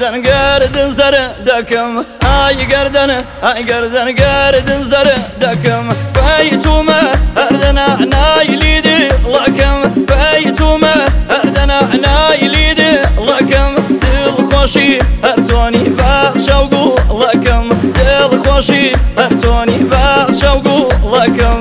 گردن گردن زر دکم ای گردن گردن زر دکم بیتومه اردنا نایلیدی لکم بیتومه اردنا نایلیدی لکم دل خوشی ارتونی بخشوگو لکم دل خوشی ارتونی بخشوگو لکم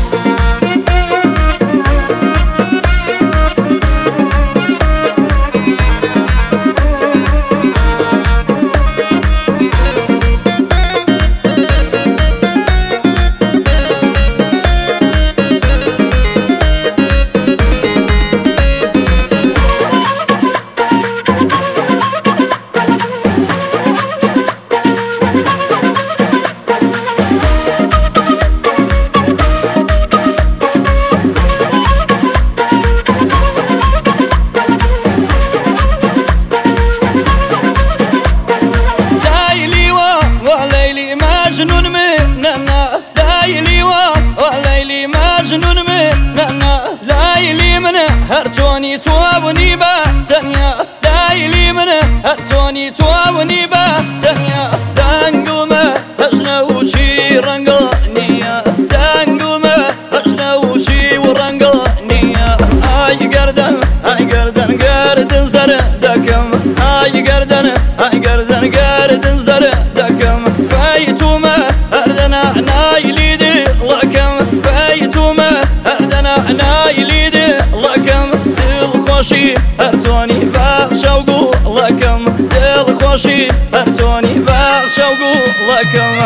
مجنون مننا ليلي وليلي مجنون مننا ليلي من هرتوني توابني باتنيا ليلي من هرتوني توابني باتنيا دنقومه أجنوشي رنقانيا دنقومه أجنوشي ورنقانيا أي قردن قردن زر دكم أي قردن قردن زر دكم بیتومه اردنا نایلیدی لکم بیتومه اردنا نایلیدی لکم دل خوشی ارتونی بخشوگو لکم دل خوشی ارتونی بخشوگو لکم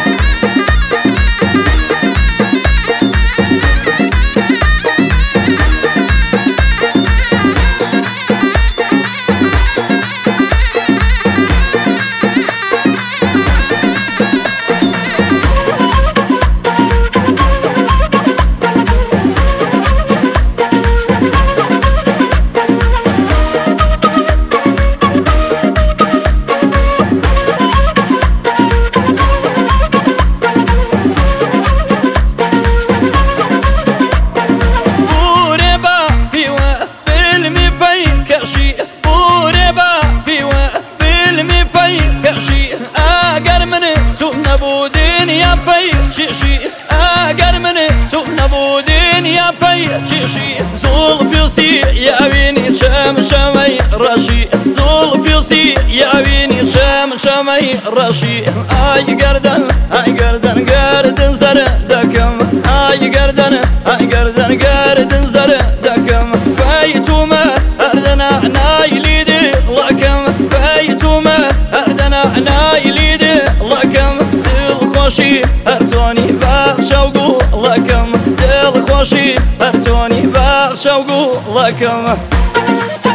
اگر من تو نبودین یا پی چشی اگر من تو نبودین یا پی چشی زلفی سی یاوینی چم شمی رشی زلفی سی یاوینی چم شمی رشی ای گردن گردن زر دکم ای گردن گردن زر دکم بیتومه اردنا نایلیدی لکم بیتومه اردنا نایلیدی لکم دل خوشی ارتونی بخشوگو لکم دل خوشی ارتونی بخشوگو لکم